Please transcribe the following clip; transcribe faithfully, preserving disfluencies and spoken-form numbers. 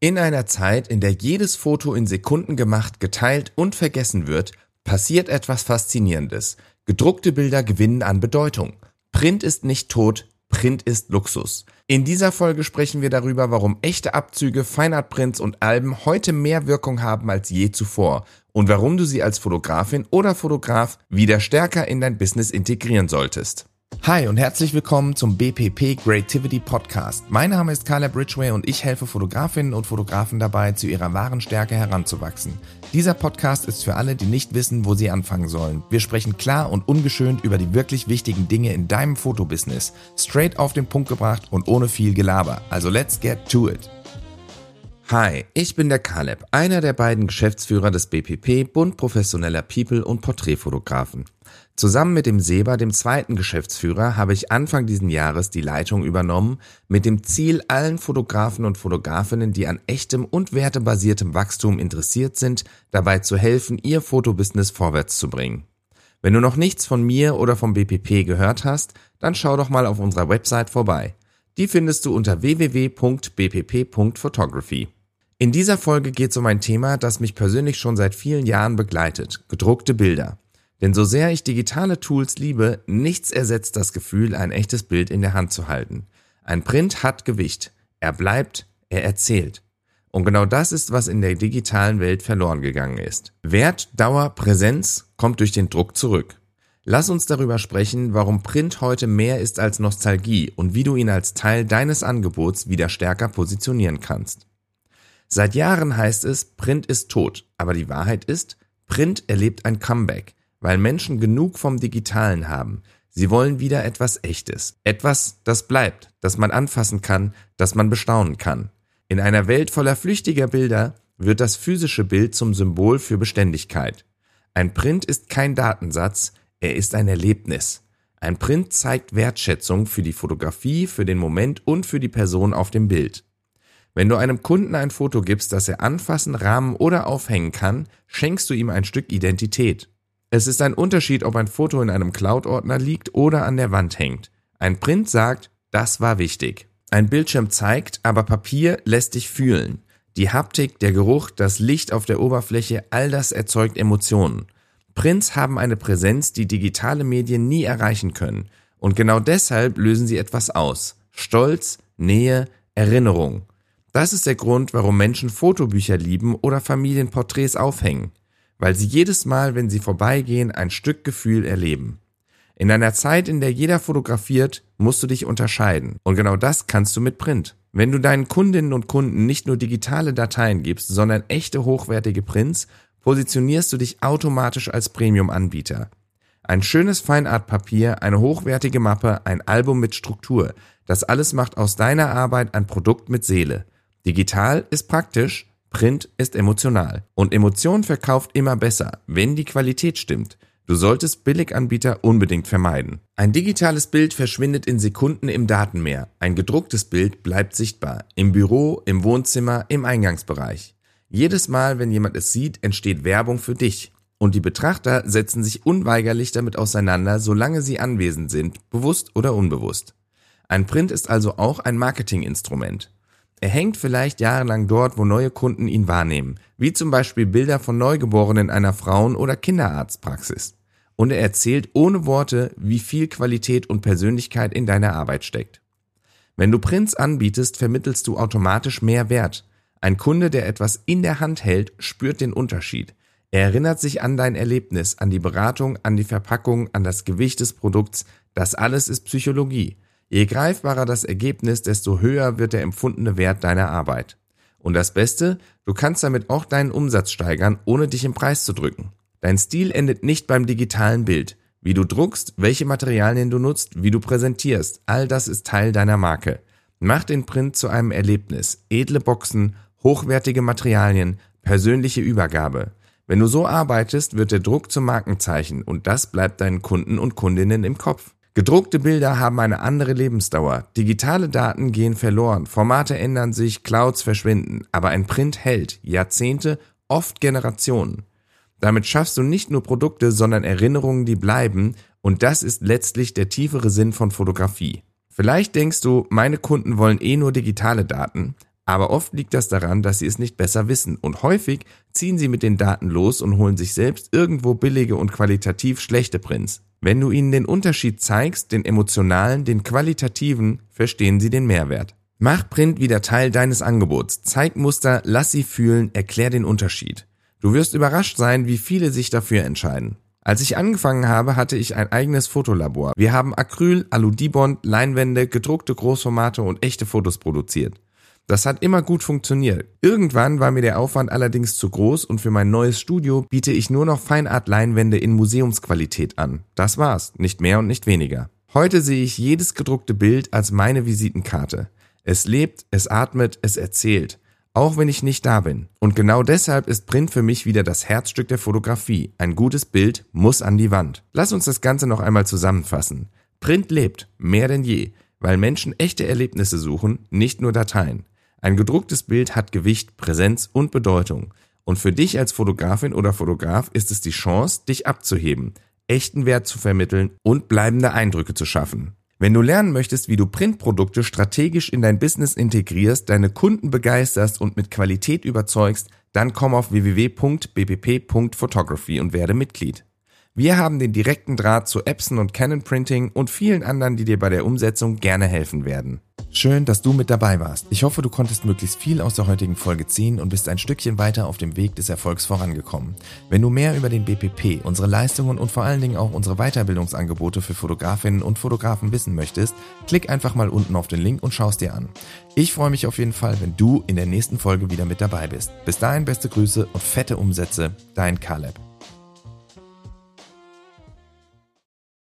In einer Zeit, in der jedes Foto in Sekunden gemacht, geteilt und vergessen wird, passiert etwas Faszinierendes. Gedruckte Bilder gewinnen an Bedeutung. Print ist nicht tot, Print ist Luxus. In dieser Folge sprechen wir darüber, warum echte Abzüge, Feinart-Prints und Alben heute mehr Wirkung haben als je zuvor und warum du sie als Fotografin oder Fotograf wieder stärker in dein Business integrieren solltest. Hi und herzlich willkommen zum B P P Creativity Podcast. Mein Name ist Caleb Ridgway und ich helfe Fotografinnen und Fotografen dabei, zu ihrer wahren Stärke heranzuwachsen. Dieser Podcast ist für alle, die nicht wissen, wo sie anfangen sollen. Wir sprechen klar und ungeschönt über die wirklich wichtigen Dinge in deinem Fotobusiness. Straight auf den Punkt gebracht und ohne viel Gelaber. Also let's get to it. Hi, ich bin der Caleb, einer der beiden Geschäftsführer des B P P, Bund professioneller People- und Porträtfotografen. Zusammen mit dem Seba, dem zweiten Geschäftsführer, habe ich Anfang diesen Jahres die Leitung übernommen, mit dem Ziel, allen Fotografen und Fotografinnen, die an echtem und wertebasiertem Wachstum interessiert sind, dabei zu helfen, ihr Fotobusiness vorwärts zu bringen. Wenn du noch nichts von mir oder vom B P P gehört hast, dann schau doch mal auf unserer Website vorbei. Die findest du unter w w w punkt b p p punkt photography. In dieser Folge geht es um ein Thema, das mich persönlich schon seit vielen Jahren begleitet: gedruckte Bilder. Denn so sehr ich digitale Tools liebe, nichts ersetzt das Gefühl, ein echtes Bild in der Hand zu halten. Ein Print hat Gewicht. Er bleibt, er erzählt. Und genau das ist, was in der digitalen Welt verloren gegangen ist. Wert, Dauer, Präsenz kommt durch den Druck zurück. Lass uns darüber sprechen, warum Print heute mehr ist als Nostalgie und wie du ihn als Teil deines Angebots wieder stärker positionieren kannst. Seit Jahren heißt es, Print ist tot, aber die Wahrheit ist, Print erlebt ein Comeback, weil Menschen genug vom Digitalen haben. Sie wollen wieder etwas Echtes, etwas, das bleibt, das man anfassen kann, das man bestaunen kann. In einer Welt voller flüchtiger Bilder wird das physische Bild zum Symbol für Beständigkeit. Ein Print ist kein Datensatz, er ist ein Erlebnis. Ein Print zeigt Wertschätzung für die Fotografie, für den Moment und für die Person auf dem Bild. Wenn du einem Kunden ein Foto gibst, das er anfassen, rahmen oder aufhängen kann, schenkst du ihm ein Stück Identität. Es ist ein Unterschied, ob ein Foto in einem Cloud-Ordner liegt oder an der Wand hängt. Ein Print sagt, das war wichtig. Ein Bildschirm zeigt, aber Papier lässt dich fühlen. Die Haptik, der Geruch, das Licht auf der Oberfläche, all das erzeugt Emotionen. Prints haben eine Präsenz, die digitale Medien nie erreichen können. Und genau deshalb lösen sie etwas aus. Stolz, Nähe, Erinnerung. Das ist der Grund, warum Menschen Fotobücher lieben oder Familienporträts aufhängen. Weil sie jedes Mal, wenn sie vorbeigehen, ein Stück Gefühl erleben. In einer Zeit, in der jeder fotografiert, musst du dich unterscheiden. Und genau das kannst du mit Print. Wenn du deinen Kundinnen und Kunden nicht nur digitale Dateien gibst, sondern echte hochwertige Prints, positionierst du dich automatisch als Premium-Anbieter. Ein schönes Feinart-Papier, eine hochwertige Mappe, ein Album mit Struktur. Das alles macht aus deiner Arbeit ein Produkt mit Seele. Digital ist praktisch, Print ist emotional. Und Emotion verkauft immer besser, wenn die Qualität stimmt. Du solltest Billiganbieter unbedingt vermeiden. Ein digitales Bild verschwindet in Sekunden im Datenmeer. Ein gedrucktes Bild bleibt sichtbar. Im Büro, im Wohnzimmer, im Eingangsbereich. Jedes Mal, wenn jemand es sieht, entsteht Werbung für dich. Und die Betrachter setzen sich unweigerlich damit auseinander, solange sie anwesend sind, bewusst oder unbewusst. Ein Print ist also auch ein Marketinginstrument. Er hängt vielleicht jahrelang dort, wo neue Kunden ihn wahrnehmen, wie zum Beispiel Bilder von Neugeborenen einer Frauen- oder Kinderarztpraxis. Und er erzählt ohne Worte, wie viel Qualität und Persönlichkeit in deiner Arbeit steckt. Wenn du Prints anbietest, vermittelst du automatisch mehr Wert. Ein Kunde, der etwas in der Hand hält, spürt den Unterschied. Er erinnert sich an dein Erlebnis, an die Beratung, an die Verpackung, an das Gewicht des Produkts. Das alles ist Psychologie. Je greifbarer das Ergebnis, desto höher wird der empfundene Wert deiner Arbeit. Und das Beste, du kannst damit auch deinen Umsatz steigern, ohne dich im Preis zu drücken. Dein Stil endet nicht beim digitalen Bild. Wie du druckst, welche Materialien du nutzt, wie du präsentierst, all das ist Teil deiner Marke. Mach den Print zu einem Erlebnis, edle Boxen, hochwertige Materialien, persönliche Übergabe. Wenn du so arbeitest, wird der Druck zum Markenzeichen und das bleibt deinen Kunden und Kundinnen im Kopf. Gedruckte Bilder haben eine andere Lebensdauer. Digitale Daten gehen verloren, Formate ändern sich, Clouds verschwinden, aber ein Print hält Jahrzehnte, oft Generationen. Damit schaffst du nicht nur Produkte, sondern Erinnerungen, die bleiben, und das ist letztlich der tiefere Sinn von Fotografie. Vielleicht denkst du, meine Kunden wollen eh nur digitale Daten. Aber oft liegt das daran, dass sie es nicht besser wissen und häufig ziehen sie mit den Daten los und holen sich selbst irgendwo billige und qualitativ schlechte Prints. Wenn du ihnen den Unterschied zeigst, den emotionalen, den qualitativen, verstehen sie den Mehrwert. Mach Print wieder Teil deines Angebots. Zeig Muster, lass sie fühlen, erklär den Unterschied. Du wirst überrascht sein, wie viele sich dafür entscheiden. Als ich angefangen habe, hatte ich ein eigenes Fotolabor. Wir haben Acryl, Alu-Dibond, Leinwände, gedruckte Großformate und echte Fotos produziert. Das hat immer gut funktioniert. Irgendwann war mir der Aufwand allerdings zu groß und für mein neues Studio biete ich nur noch Feinart-Leinwände in Museumsqualität an. Das war's, nicht mehr und nicht weniger. Heute sehe ich jedes gedruckte Bild als meine Visitenkarte. Es lebt, es atmet, es erzählt. Auch wenn ich nicht da bin. Und genau deshalb ist Print für mich wieder das Herzstück der Fotografie. Ein gutes Bild muss an die Wand. Lass uns das Ganze noch einmal zusammenfassen. Print lebt, mehr denn je, weil Menschen echte Erlebnisse suchen, nicht nur Dateien. Ein gedrucktes Bild hat Gewicht, Präsenz und Bedeutung. Und für dich als Fotografin oder Fotograf ist es die Chance, dich abzuheben, echten Wert zu vermitteln und bleibende Eindrücke zu schaffen. Wenn du lernen möchtest, wie du Printprodukte strategisch in dein Business integrierst, deine Kunden begeisterst und mit Qualität überzeugst, dann komm auf w w w punkt b p p punkt photography und werde Mitglied. Wir haben den direkten Draht zu Epson und Canon Printing und vielen anderen, die dir bei der Umsetzung gerne helfen werden. Schön, dass du mit dabei warst. Ich hoffe, du konntest möglichst viel aus der heutigen Folge ziehen und bist ein Stückchen weiter auf dem Weg des Erfolgs vorangekommen. Wenn du mehr über den B P P, unsere Leistungen und vor allen Dingen auch unsere Weiterbildungsangebote für Fotografinnen und Fotografen wissen möchtest, klick einfach mal unten auf den Link und schau es dir an. Ich freue mich auf jeden Fall, wenn du in der nächsten Folge wieder mit dabei bist. Bis dahin beste Grüße und fette Umsätze, dein Caleb.